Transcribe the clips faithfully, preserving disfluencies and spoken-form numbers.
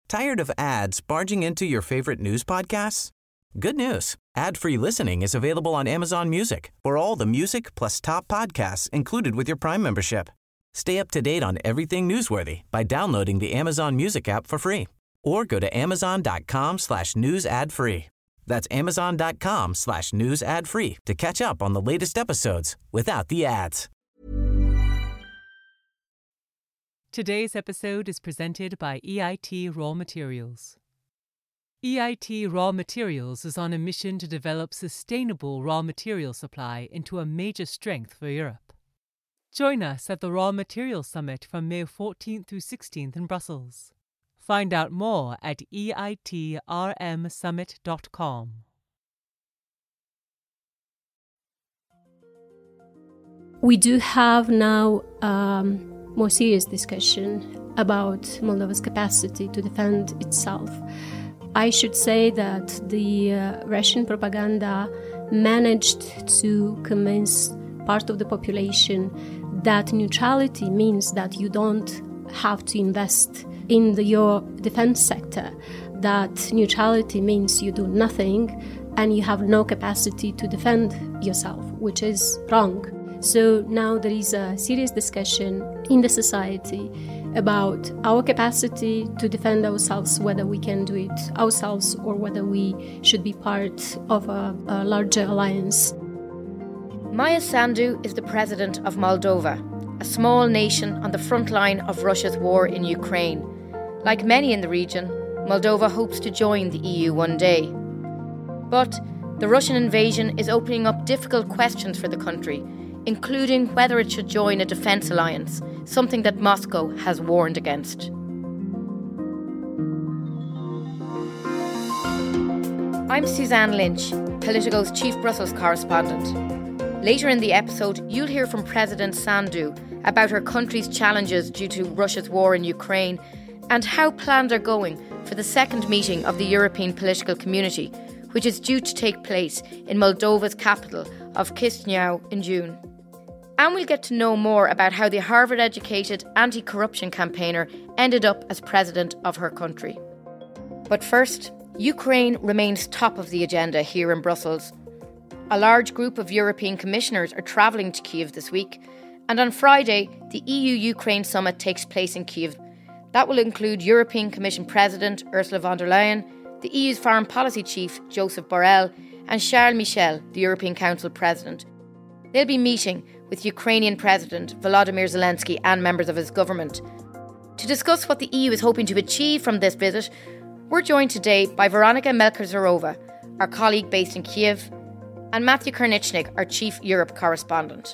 Tired of ads barging into your favorite news podcasts? Good news. Ad-free listening is available on Amazon Music for all the music plus top podcasts included with your Prime membership. Stay up to date on everything newsworthy by downloading the Amazon Music app for free or go to amazon.com slash news ad free. That's amazon.com slash news ad free to catch up on the latest episodes without the ads. Today's episode is presented by E I T Raw Materials. E I T Raw Materials is on a mission to develop sustainable raw material supply into a major strength for Europe. Join us at the Raw Materials Summit from May fourteenth through sixteenth in Brussels. Find out more at E I T R M summit dot com. We do have now um, more serious discussion about Moldova's capacity to defend itself. I should say that the uh, Russian propaganda managed to convince part of the population that neutrality means that you don't have to invest in the, your defense sector, that neutrality means you do nothing and you have no capacity to defend yourself, which is wrong. So now there is a serious discussion in the society about our capacity to defend ourselves, whether we can do it ourselves or whether we should be part of a, a larger alliance. Maia Sandu is the president of Moldova, a small nation on the front line of Russia's war in Ukraine. Like many in the region, Moldova hopes to join the E U one day. But the Russian invasion is opening up difficult questions for the country, including whether it should join a defence alliance, something that Moscow has warned against. I'm Suzanne Lynch, Politico's chief Brussels correspondent. Later in the episode, you'll hear from President Sandu about her country's challenges due to Russia's war in Ukraine and how plans are going for the second meeting of the European Political Community, which is due to take place in Moldova's capital of Chisinau in June. And we'll get to know more about how the Harvard-educated anti-corruption campaigner ended up as president of her country. But first, Ukraine remains top of the agenda here in Brussels. A large group of European commissioners are travelling to Kyiv this week, and on Friday, the E U-Ukraine summit takes place in Kyiv. That will include European Commission President Ursula von der Leyen, the E U's foreign policy chief Joseph Borrell, and Charles Michel, the European Council President. They'll be meeting with Ukrainian President Volodymyr Zelensky and members of his government. To discuss what the E U is hoping to achieve from this visit, we're joined today by Veronika Melkerzarova, our colleague based in Kyiv, and Matthew Kornichnik, our chief Europe correspondent.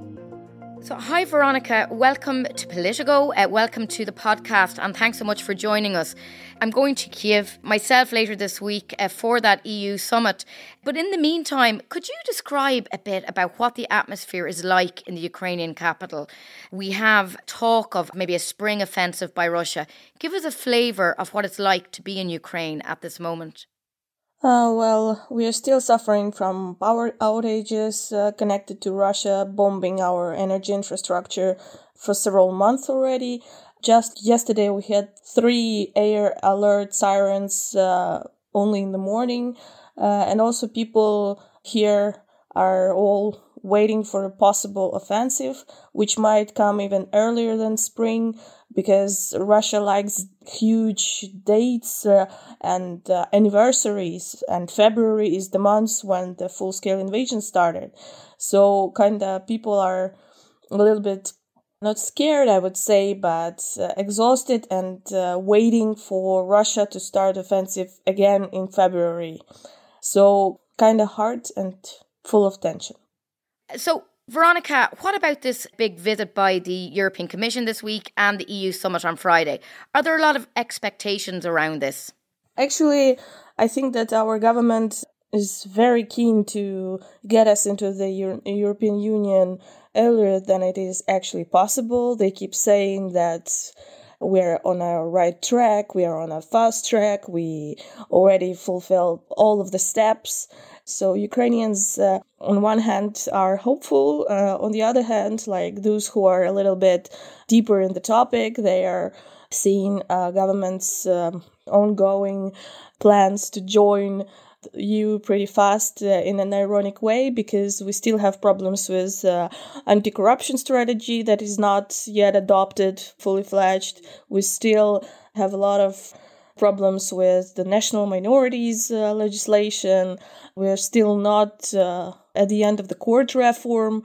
So, hi Veronika, welcome to Politico, uh, welcome to the podcast, and thanks so much for joining us. I'm going to Kyiv myself later this week uh, for that E U summit. But in the meantime, could you describe a bit about what the atmosphere is like in the Ukrainian capital? We have talk of maybe a spring offensive by Russia. Give us a flavour of what it's like to be in Ukraine at this moment. Uh, well, we are still suffering from power outages uh, connected to Russia bombing our energy infrastructure for several months already. Just yesterday we had three air alert sirens uh, only in the morning. Uh, and also people here are all waiting for a possible offensive, which might come even earlier than spring, because Russia likes huge dates uh, and uh, anniversaries, and February is the month when the full-scale invasion started. So kind of people are a little bit not scared, I would say, but uh, exhausted and uh, waiting for Russia to start offensive again in February. So kind of hard and full of tension. So, Veronika, what about this big visit by the European Commission this week and the E U summit on Friday? Are there a lot of expectations around this? Actually, I think that our government is very keen to get us into the Euro- European Union earlier than it is actually possible. They keep saying that we're on our right track, we are on a fast track, we already fulfilled all of the steps. So Ukrainians, uh, on one hand, are hopeful. Uh, on the other hand, like those who are a little bit deeper in the topic, they are seeing uh, governments' um, ongoing plans to join the E U pretty fast uh, in an ironic way, because we still have problems with uh, anti-corruption strategy that is not yet adopted fully fledged. We still have a lot of problems with the national minorities uh, legislation. We're still not uh, at the end of the court reform.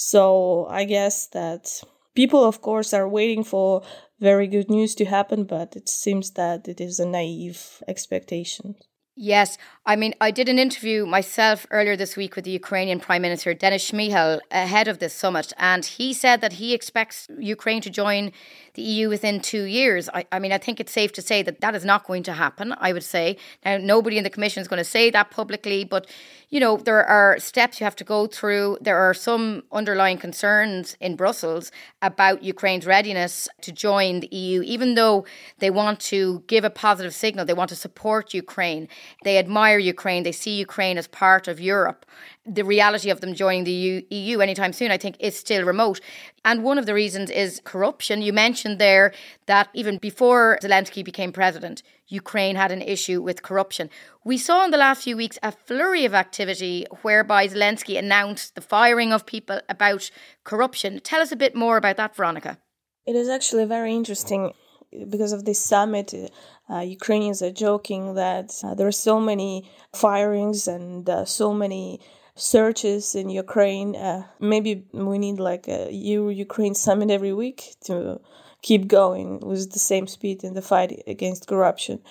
So I guess that people, of course, are waiting for very good news to happen, but it seems that it is a naive expectation. Yes. I mean, I did an interview myself earlier this week with the Ukrainian Prime Minister, Denis Shmyhal, ahead of this summit. And he said that he expects Ukraine to join the E U within two years. I, I mean, I think it's safe to say that that is not going to happen, I would say. Now, nobody in the Commission is going to say that publicly, but, you know, there are steps you have to go through. There are some underlying concerns in Brussels about Ukraine's readiness to join the E U, even though they want to give a positive signal. They want to support Ukraine. They admire Ukraine. They see Ukraine as part of Europe. The reality of them joining the E U anytime soon, I think, is still remote. And one of the reasons is corruption. You mentioned there that even before Zelensky became president, Ukraine had an issue with corruption. We saw in the last few weeks a flurry of activity whereby Zelensky announced the firing of people about corruption. Tell us a bit more about that, Veronica. It is actually very interesting. Because of this summit, uh, Ukrainians are joking that uh, there are so many firings and uh, so many searches in Ukraine. Uh, maybe we need like a E U-Ukraine summit every week to keep going with the same speed in the fight against corruption.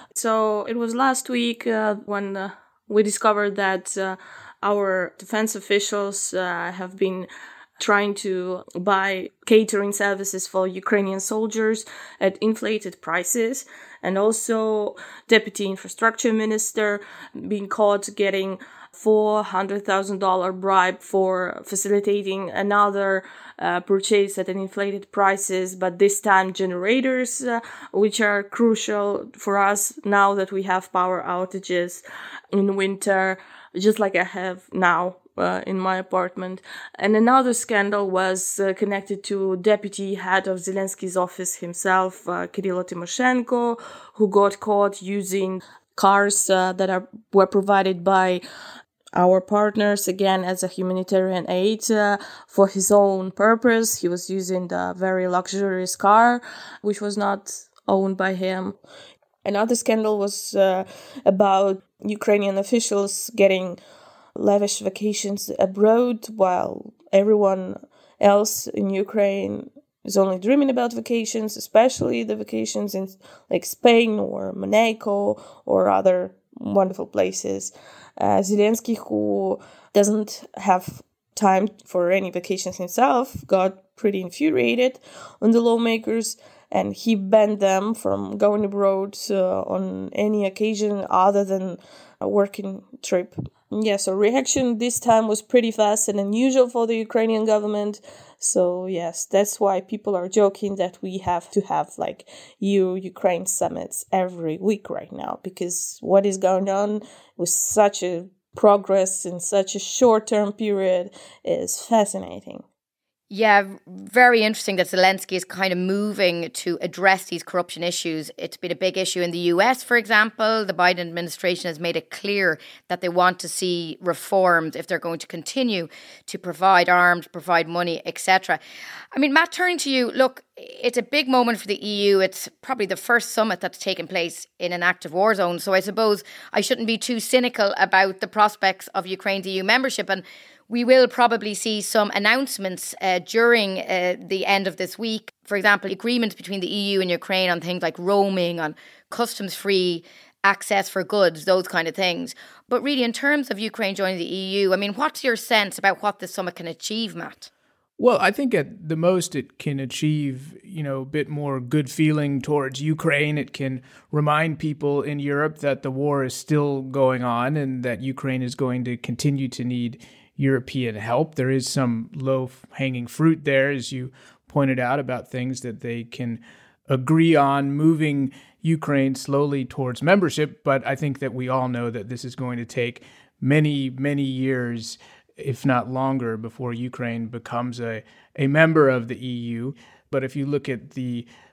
So it was last week uh, when uh, we discovered that uh, our defense officials uh, have been trying to buy catering services for Ukrainian soldiers at inflated prices, and also Deputy Infrastructure Minister being caught getting four hundred thousand dollars bribe for facilitating another uh, purchase at an inflated prices, but this time generators, uh, which are crucial for us now that we have power outages in winter, just like I have now. Uh, in my apartment. And another scandal was uh, connected to deputy head of Zelensky's office himself, uh, Kyrylo Tymoshenko, who got caught using cars uh, that are were provided by our partners, again, as a humanitarian aid uh, for his own purpose. He was using the very luxurious car, which was not owned by him. Another scandal was uh, about Ukrainian officials getting lavish vacations abroad while everyone else in Ukraine is only dreaming about vacations, especially the vacations in like Spain or Monaco or other wonderful places. Uh, Zelensky, who doesn't have time for any vacations himself, got pretty infuriated on the lawmakers, and he banned them from going abroad uh, on any occasion other than a working trip. Yeah, so reaction this time was pretty fast and unusual for the Ukrainian government. So yes, that's why people are joking that we have to have like E U-Ukraine summits every week right now, because what is going on with such a progress in such a short-term period is fascinating. Yeah, very interesting that Zelensky is kind of moving to address these corruption issues. It's been a big issue in the U S, for example. The Biden administration has made it clear that they want to see reforms if they're going to continue to provide arms, provide money, et cetera. I mean, Matt, turning to you, look, it's a big moment for the E U. It's probably the first summit that's taken place in an active war zone. So I suppose I shouldn't be too cynical about the prospects of Ukraine's E U membership. And we will probably see some announcements uh, during uh, the end of this week. For example, agreements between the E U and Ukraine on things like roaming, on customs-free access for goods, those kind of things. But really, in terms of Ukraine joining the E U, I mean, what's your sense about what this summit can achieve, Matt? Well, I think at the most it can achieve, you know, a bit more good feeling towards Ukraine. It can remind people in Europe that the war is still going on and that Ukraine is going to continue to need European help. There is some low-hanging fruit there, as you pointed out, about things that they can agree on, moving Ukraine slowly towards membership. But I think that we all know that this is going to take many, many years, if not longer, before Ukraine becomes a, a member of the E U. But if you look at the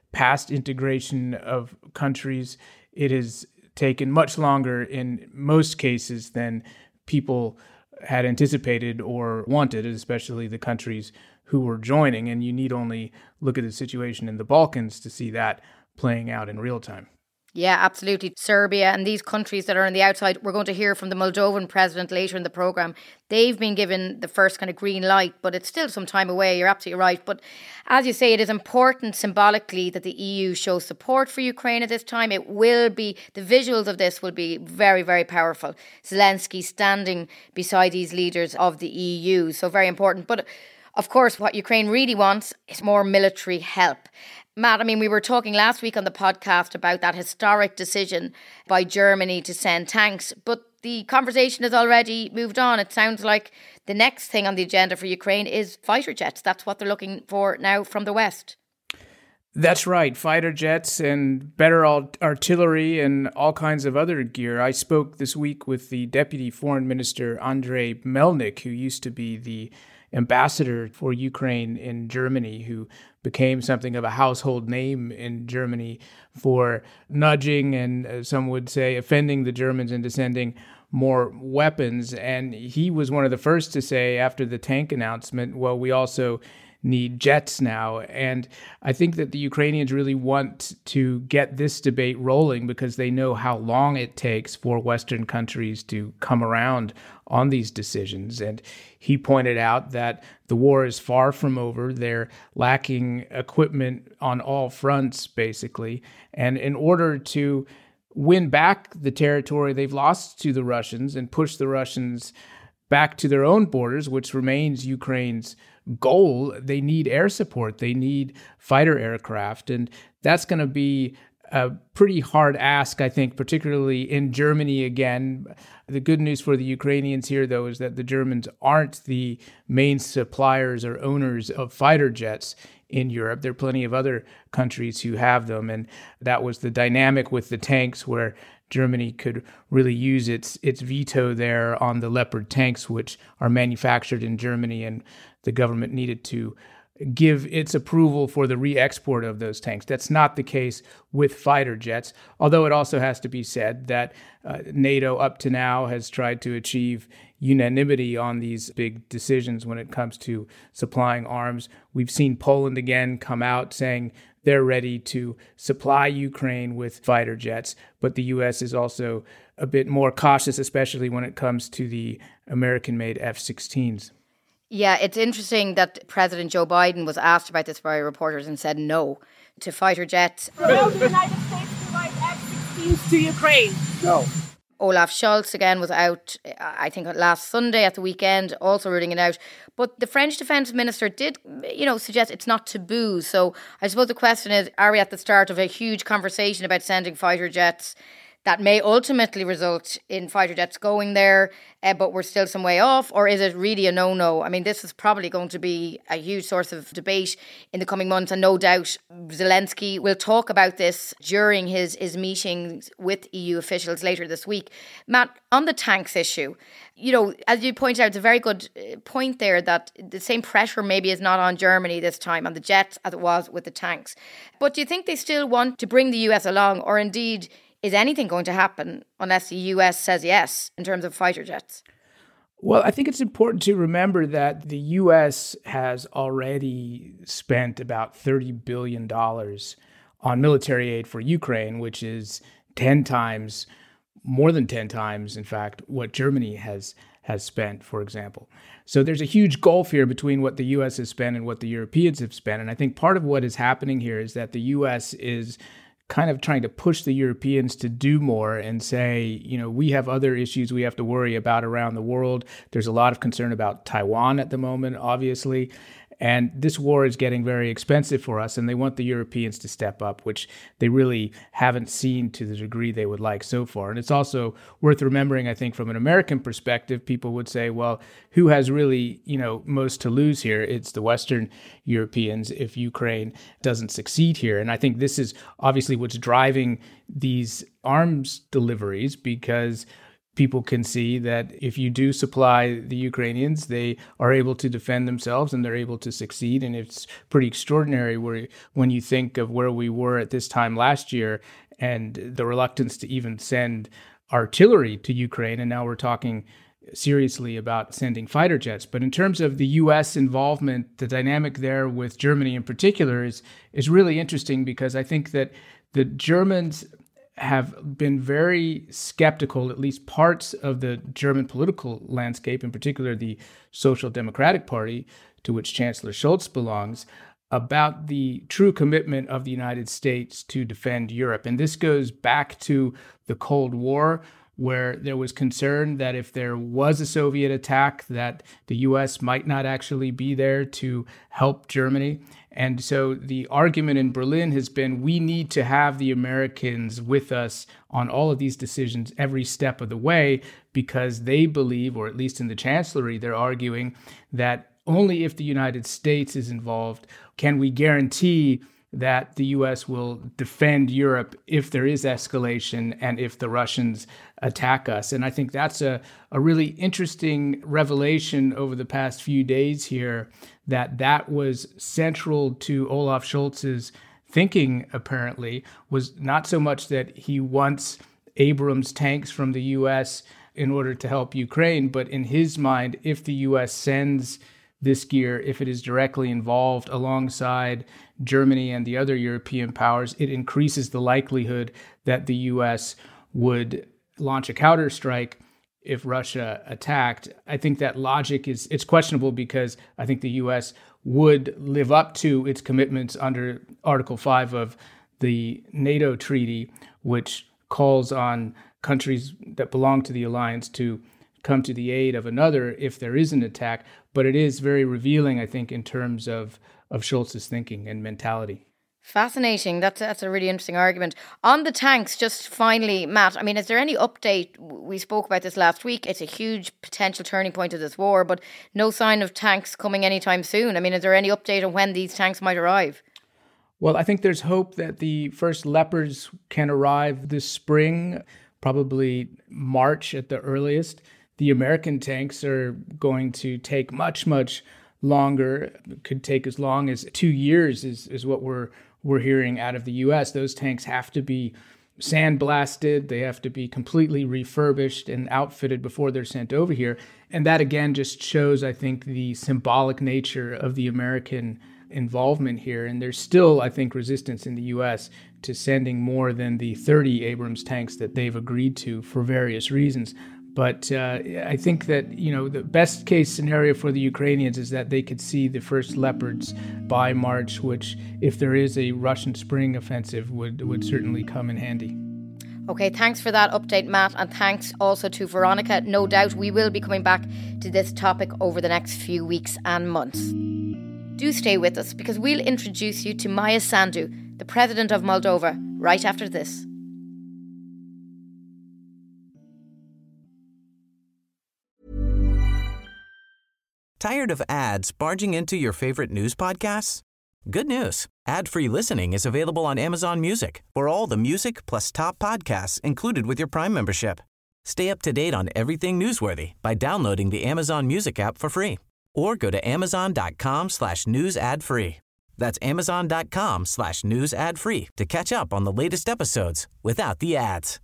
past integration of countries, it has taken much longer in most cases than people had anticipated or wanted, especially the countries who were joining. And you need only look at the situation in the Balkans to see that playing out in real time. Yeah, absolutely. Serbia and these countries that are on the outside, we're going to hear from the Moldovan president later in the programme. They've been given the first kind of green light, but it's still some time away. You're absolutely right. But as you say, it is important symbolically that the E U shows support for Ukraine at this time. It will be, the visuals of this will be very, very powerful. Zelensky standing beside these leaders of the E U. So very important. But of course, what Ukraine really wants is more military help. Matt, I mean, we were talking last week on the podcast about that historic decision by Germany to send tanks, but the conversation has already moved on. It sounds like the next thing on the agenda for Ukraine is fighter jets. That's what they're looking for now from the West. That's right. Fighter jets and better artillery and all kinds of other gear. I spoke this week with the Deputy Foreign Minister, Andrei Melnik, who used to be the ambassador for Ukraine in Germany, who became something of a household name in Germany for nudging and, uh, some would say, offending the Germans into sending more weapons. And he was one of the first to say after the tank announcement, well, we also need jets now. And I think that the Ukrainians really want to get this debate rolling because they know how long it takes for Western countries to come around on these decisions. And he pointed out that the war is far from over. They're lacking equipment on all fronts, basically. And in order to win back the territory they've lost to the Russians and push the Russians back to their own borders, which remains Ukraine's goal, they need air support. They need fighter aircraft. And that's going to be a pretty hard ask, I think, particularly in Germany again. The good news for the Ukrainians here, though, is that the Germans aren't the main suppliers or owners of fighter jets in Europe. There are plenty of other countries who have them. And that was the dynamic with the tanks, where Germany could really use its its veto there on the Leopard tanks, which are manufactured in Germany, and the government needed to give its approval for the re-export of those tanks. That's not the case with fighter jets, although it also has to be said that uh, NATO up to now has tried to achieve unanimity on these big decisions when it comes to supplying arms. We've seen Poland again come out saying they're ready to supply Ukraine with fighter jets, but the U S is also a bit more cautious, especially when it comes to the American-made F sixteens. Yeah, it's interesting that President Joe Biden was asked about this by reporters and said no to fighter jets. Will the United States provide F sixteens to Ukraine? No. Olaf Scholz again was out, I think last Sunday at the weekend, also ruling it out. But the French Defence Minister did, you know, suggest it's not taboo. So I suppose the question is, are we at the start of a huge conversation about sending fighter jets that may ultimately result in fighter jets going there, uh, but we're still some way off? Or is it really a no-no? I mean, this is probably going to be a huge source of debate in the coming months, and no doubt Zelensky will talk about this during his, his meetings with E U officials later this week. Matt, on the tanks issue, you know, as you pointed out, it's a very good point there that the same pressure maybe is not on Germany this time, on the jets, as it was with the tanks. But do you think they still want to bring the U S along, or indeed is anything going to happen unless the U S says yes in terms of fighter jets? Well, I think it's important to remember that the U S has already spent about thirty billion dollars on military aid for Ukraine, which is ten times, more than ten times, in fact, what Germany has has spent, for example. So there's a huge gulf here between what the U S has spent and what the Europeans have spent. And I think part of what is happening here is that the U S is kind of trying to push the Europeans to do more and say, you know, we have other issues we have to worry about around the world. There's a lot of concern about Taiwan at the moment, obviously. And this war is getting very expensive for us, and they want the Europeans to step up, which they really haven't seen to the degree they would like so far. And it's also worth remembering, I think, from an American perspective, people would say, well, who has really, you know, most to lose here? It's the Western Europeans if Ukraine doesn't succeed here. And I think this is obviously what's driving these arms deliveries, because people can see that if you do supply the Ukrainians, they are able to defend themselves and they're able to succeed. And it's pretty extraordinary where, when you think of where we were at this time last year and the reluctance to even send artillery to Ukraine. And now we're talking seriously about sending fighter jets. But in terms of the U S involvement, the dynamic there with Germany in particular is, is really interesting, because I think that the Germans have been very skeptical, at least parts of the German political landscape, in particular the Social Democratic Party, to which Chancellor Scholz belongs, about the true commitment of the United States to defend Europe. And this goes back to the Cold War, where there was concern that if there was a Soviet attack, that the U S might not actually be there to help Germany. And so the argument in Berlin has been, we need to have the Americans with us on all of these decisions every step of the way, because they believe, or at least in the Chancellery, they're arguing that only if the United States is involved can we guarantee that the U S will defend Europe if there is escalation and if the Russians attack us. And I think that's a, a really interesting revelation over the past few days here, that that was central to Olaf Scholz's thinking, apparently, was not so much that he wants Abrams tanks from the U S in order to help Ukraine, but in his mind, if the U S sends this gear, if it is directly involved alongside Germany and the other European powers, it increases the likelihood that the U S would launch a counterstrike if Russia attacked. I think that logic is it's questionable, because I think the U S would live up to its commitments under Article five of the NATO treaty, which calls on countries that belong to the alliance to come to the aid of another if there is an attack. But it is very revealing, I think, in terms of, of Scholz's thinking and mentality. Fascinating. That's, that's a really interesting argument. On the tanks, just finally, Matt, I mean, is there any update? We spoke about this last week. It's a huge potential turning point of this war, but no sign of tanks coming anytime soon. I mean, is there any update on when these tanks might arrive? Well, I think there's hope that the first Leopards can arrive this spring, probably March at the earliest. The American tanks are going to take much, much longer. It could take as long as two years is, is what we're we're hearing out of the U S. Those tanks have to be sandblasted. They have to be completely refurbished and outfitted before they're sent over here. And that, again, just shows, I think, the symbolic nature of the American involvement here. And there's still, I think, resistance in the U S to sending more than the thirty Abrams tanks that they've agreed to for various reasons. But uh, I think that, you know, the best case scenario for the Ukrainians is that they could see the first Leopards by March, which, if there is a Russian spring offensive, would, would certainly come in handy. Okay, thanks for that update, Matt, and thanks also to Veronica. No doubt we will be coming back to this topic over the next few weeks and months. Do stay with us, because we'll introduce you to Maia Sandu, the President of Moldova, right after this. Tired of ads barging into your favorite news podcasts? Good news. Ad-free listening is available on Amazon Music for all the music plus top podcasts included with your Prime membership. Stay up to date on everything newsworthy by downloading the Amazon Music app for free, or go to amazon.com slash news ad free. That's amazon.com slash news ad free to catch up on the latest episodes without the ads.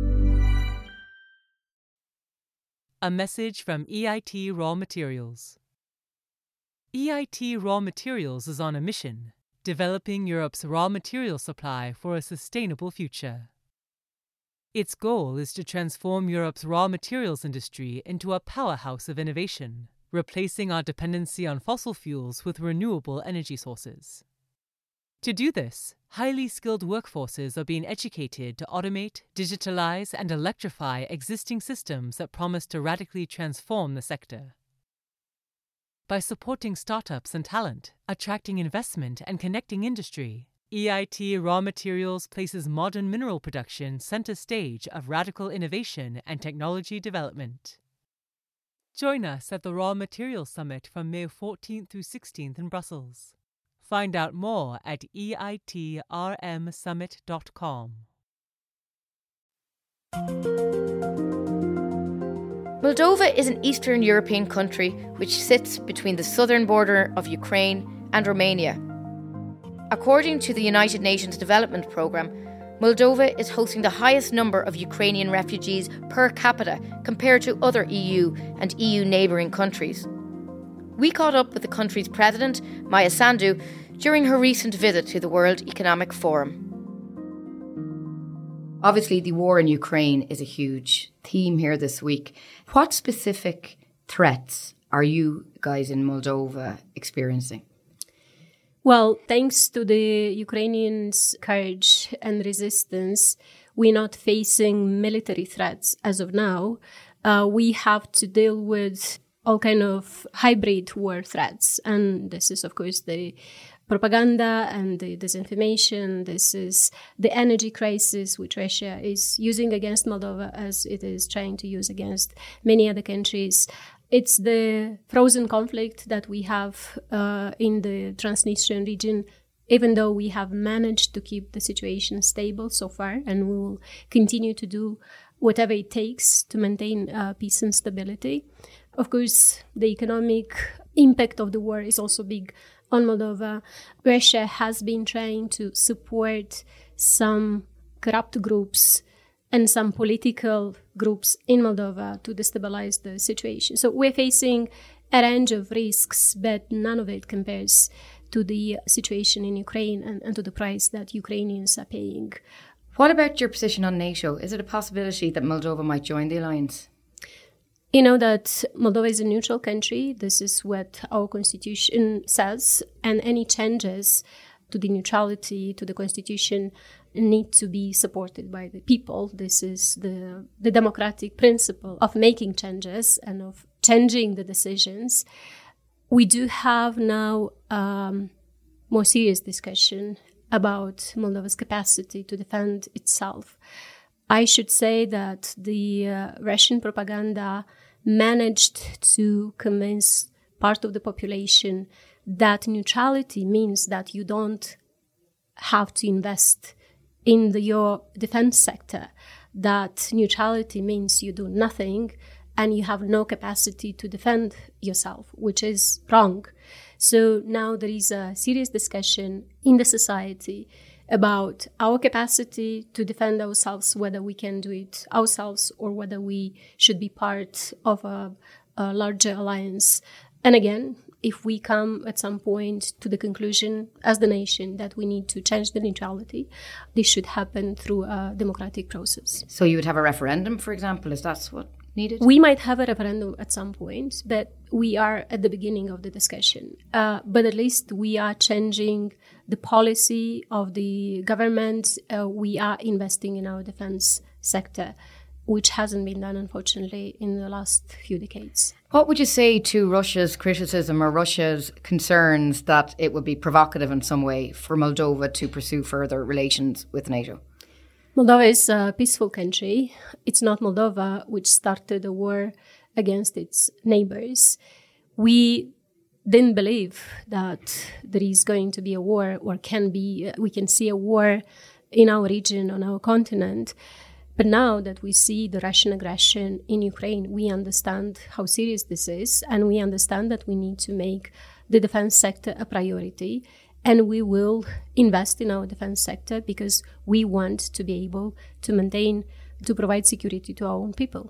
A message from E I T Raw Materials. E I T Raw Materials is on a mission, developing Europe's raw material supply for a sustainable future. Its goal is to transform Europe's raw materials industry into a powerhouse of innovation, replacing our dependency on fossil fuels with renewable energy sources. To do this, highly skilled workforces are being educated to automate, digitalize, and electrify existing systems that promise to radically transform the sector. By supporting startups and talent, attracting investment, and connecting industry, E I T Raw Materials places modern mineral production center stage of radical innovation and technology development. Join us at the Raw Materials Summit from May fourteenth through sixteenth in Brussels. Find out more at E I T R M summit dot com. Moldova is an Eastern European country which sits between the southern border of Ukraine and Romania. According to the United Nations Development Programme, Moldova is hosting the highest number of Ukrainian refugees per capita compared to other E U and E U neighbouring countries. We caught up with the country's president, Maia Sandu, during her recent visit to the World Economic Forum. Obviously, the war in Ukraine is a huge theme here this week. What specific threats are you guys in Moldova experiencing? Well, thanks to the Ukrainians' courage and resistance, we're not facing military threats as of now. Uh, we have to deal with all kind of hybrid war threats. And this is, of course, the propaganda and the disinformation. This is the energy crisis, which Russia is using against Moldova as it is trying to use against many other countries. It's the frozen conflict that we have uh, in the Transnistrian region, even though we have managed to keep the situation stable so far, and we will continue to do whatever it takes to maintain uh, peace and stability. Of course, the economic impact of the war is also big on Moldova. Russia has been trying to support some corrupt groups and some political groups in Moldova to destabilize the situation. So we're facing a range of risks, but none of it compares to the situation in Ukraine and, and to the price that Ukrainians are paying. What about your position on NATO? Is it a possibility that Moldova might join the alliance? You know that Moldova is a neutral country. This is what our constitution says. And any changes to the neutrality, to the constitution, need to be supported by the people. This is the, the democratic principle of making changes and of changing the decisions. We do have now um, more serious discussion about Moldova's capacity to defend itself. I should say that the uh, Russian propaganda managed to convince part of the population that neutrality means that you don't have to invest in the, your defense sector, that neutrality means you do nothing and you have no capacity to defend yourself, which is wrong. So now there is a serious discussion in the society about our capacity to defend ourselves, whether we can do it ourselves or whether we should be part of a, a larger alliance. And again, if we come at some point to the conclusion as the nation that we need to change the neutrality, this should happen through a democratic process. So you would have a referendum, for example, is that what needed? We might have a referendum at some point, but we are at the beginning of the discussion. Uh, but at least we are changing the policy of the government. Uh, we are investing in our defense sector, which hasn't been done, unfortunately, in the last few decades. What would you say to Russia's criticism or Russia's concerns that it would be provocative in some way for Moldova to pursue further relations with NATO? Moldova is a peaceful country. It's not Moldova which started a war against its neighbors. We didn't believe that there is going to be a war or can be, we can see a war in our region, on our continent. But now that we see the Russian aggression in Ukraine, we understand how serious this is, and we understand that we need to make the defense sector a priority. And we will invest in our defense sector because we want to be able to maintain, to provide security to our own people.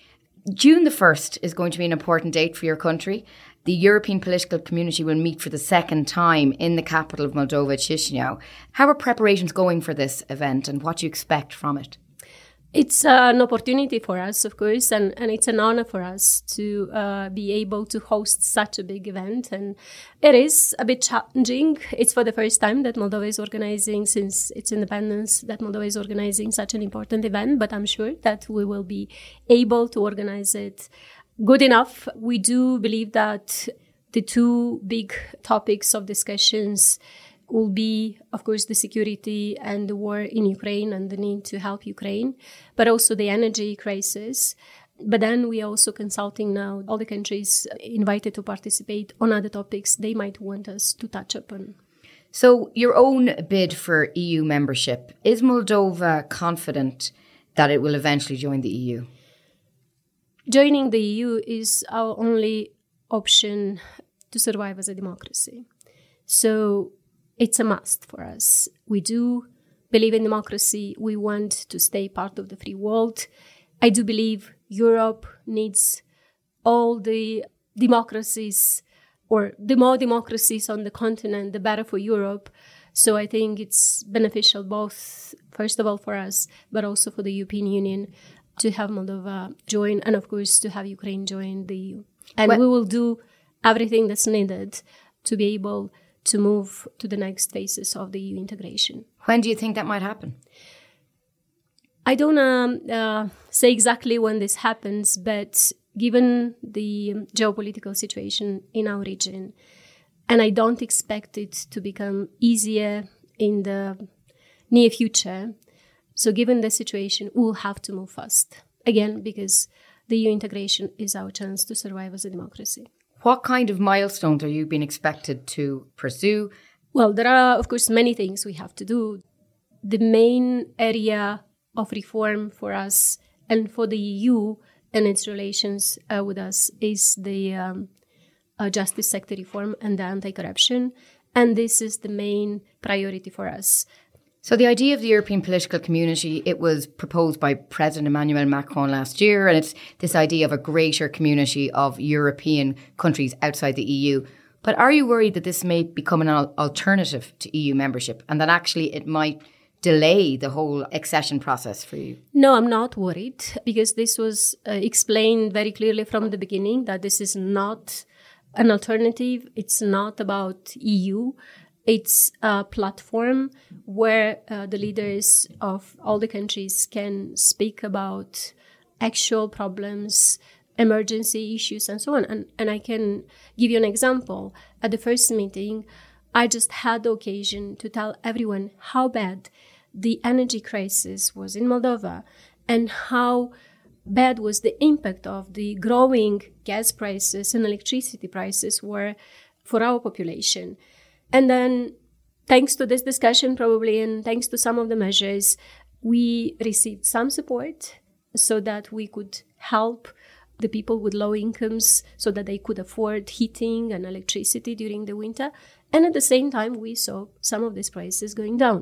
June the first is going to be an important date for your country. The European political community will meet for the second time in the capital of Moldova, Chisinau. How are preparations going for this event and what do you expect from it? It's uh, an opportunity for us, of course, and, and it's an honor for us to uh, be able to host such a big event. And it is a bit challenging. It's for the first time that Moldova is organizing, since its independence, that Moldova is organizing such an important event. But I'm sure that we will be able to organize it good enough. We do believe that the two big topics of discussions will be, of course, the security and the war in Ukraine and the need to help Ukraine, but also the energy crisis. But then we are also consulting now all the countries invited to participate on other topics they might want us to touch upon. So your own bid for E U membership, is Moldova confident that it will eventually join the E U? joining the E U is our only option to survive as a democracy. So it's a must for us. We do believe in democracy. We want to stay part of the free world. I do believe Europe needs all the democracies, or the more democracies on the continent, the better for Europe. So I think it's beneficial both, first of all, for us, but also for the European Union to have Moldova join, and of course to have Ukraine join the E U. And well, we will do everything that's needed to be able to move to the next phases of the E U integration. When do you think that might happen? I don't um, uh, say exactly when this happens, but given the geopolitical situation in our region, and I don't expect it to become easier in the near future. So given the situation, we'll have to move fast. Again, because the E U integration is our chance to survive as a democracy. What kind of milestones are you being expected to pursue? Well, there are, of course, many things we have to do. The main area of reform for us and for the E U and its relations uh, with us is the um, uh, justice sector reform and the anti-corruption. And this is the main priority for us. So the idea of the European political community, it was proposed by President Emmanuel Macron last year, and it's this idea of a greater community of European countries outside the E U. But are you worried that this may become an al- alternative to E U membership and that actually it might delay the whole accession process for you? No, I'm not worried, because this was uh, explained very clearly from the beginning that this is not an alternative. It's not about E U. It's a platform where uh, the leaders of all the countries can speak about actual problems, emergency issues, and so on. And, and I can give you an example. At the first meeting, I just had the occasion to tell everyone how bad the energy crisis was in Moldova and how bad was the impact of the growing gas prices and electricity prices were for our population. And then, thanks to this discussion probably, and thanks to some of the measures, we received some support so that we could help the people with low incomes so that they could afford heating and electricity during the winter. And at the same time, we saw some of these prices going down.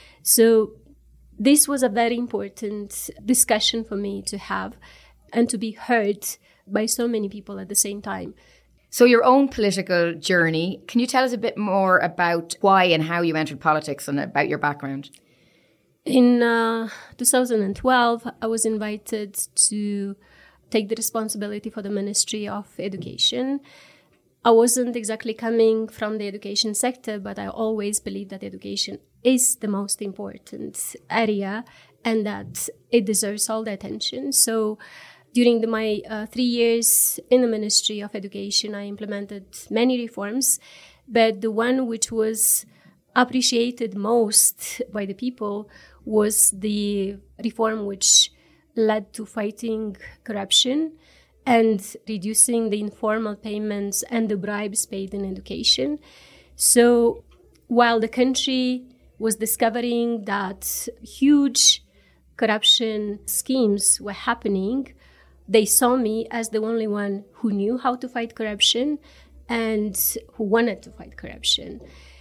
So this was a very important discussion for me to have and to be heard by so many people at the same time. So your own political journey, can you tell us a bit more about why and how you entered politics and about your background? In uh, two thousand twelve, I was invited to take the responsibility for the Ministry of Education. I wasn't exactly coming from the education sector, but I always believed that education is the most important area and that it deserves all the attention. So during the, my uh, three years in the Ministry of Education, I implemented many reforms, but the one which was appreciated most by the people was the reform which led to fighting corruption and reducing the informal payments and the bribes paid in education. So while the country was discovering that huge corruption schemes were happening, they saw me as the only one who knew how to fight corruption and who wanted to fight corruption.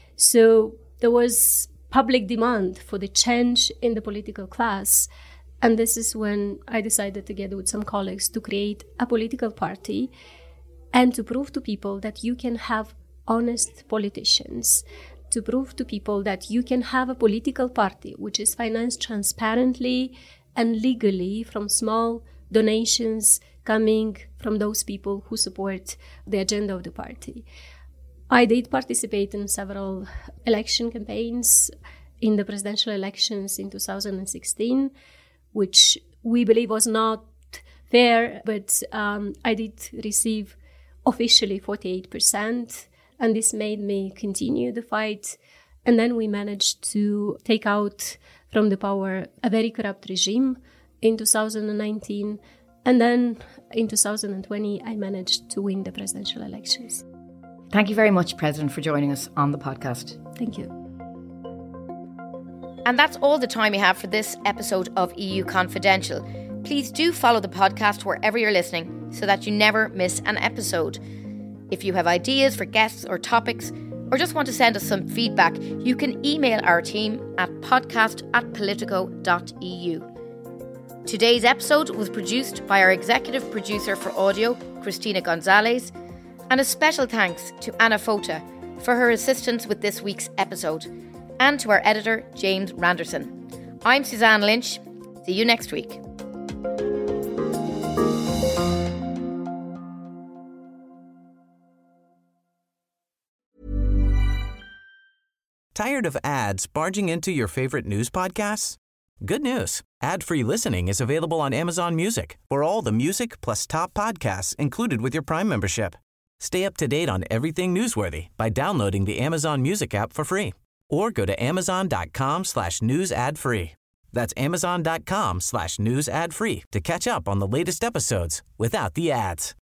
So there was public demand for the change in the political class. And this is when I decided, together with some colleagues, to create a political party and to prove to people that you can have honest politicians, to prove to people that you can have a political party which is financed transparently and legally from small donations coming from those people who support the agenda of the party. I did participate in several election campaigns in the presidential elections in two thousand sixteen, which we believe was not fair, but um, I did receive officially forty-eight percent, and this made me continue the fight. And then we managed to take out from the power a very corrupt regime in two thousand nineteen, and then in two thousand twenty, I managed to win the presidential elections. Thank you very much, President, for joining us on the podcast. Thank you. And that's all the time we have for this episode of E U Confidential. Please do follow the podcast wherever you're listening so that you never miss an episode. If you have ideas for guests or topics, or just want to send us some feedback, you can email our team at podcast at politico dot e u. Today's episode was produced by our executive producer for audio, Christina Gonzalez, and a special thanks to Anna Fota for her assistance with this week's episode, and to our editor, James Randerson. I'm Suzanne Lynch. See you next week. Tired of ads barging into your favorite news podcasts? Good news. Ad-free listening is available on Amazon Music for all the music plus top podcasts included with your Prime membership. Stay up to date on everything newsworthy by downloading the Amazon Music app for free or go to amazon.com slash news ad free. That's amazon.com slash news ad free to catch up on the latest episodes without the ads.